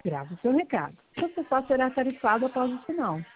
Grave o seu recado. Seu celular será tarifado após o sinal.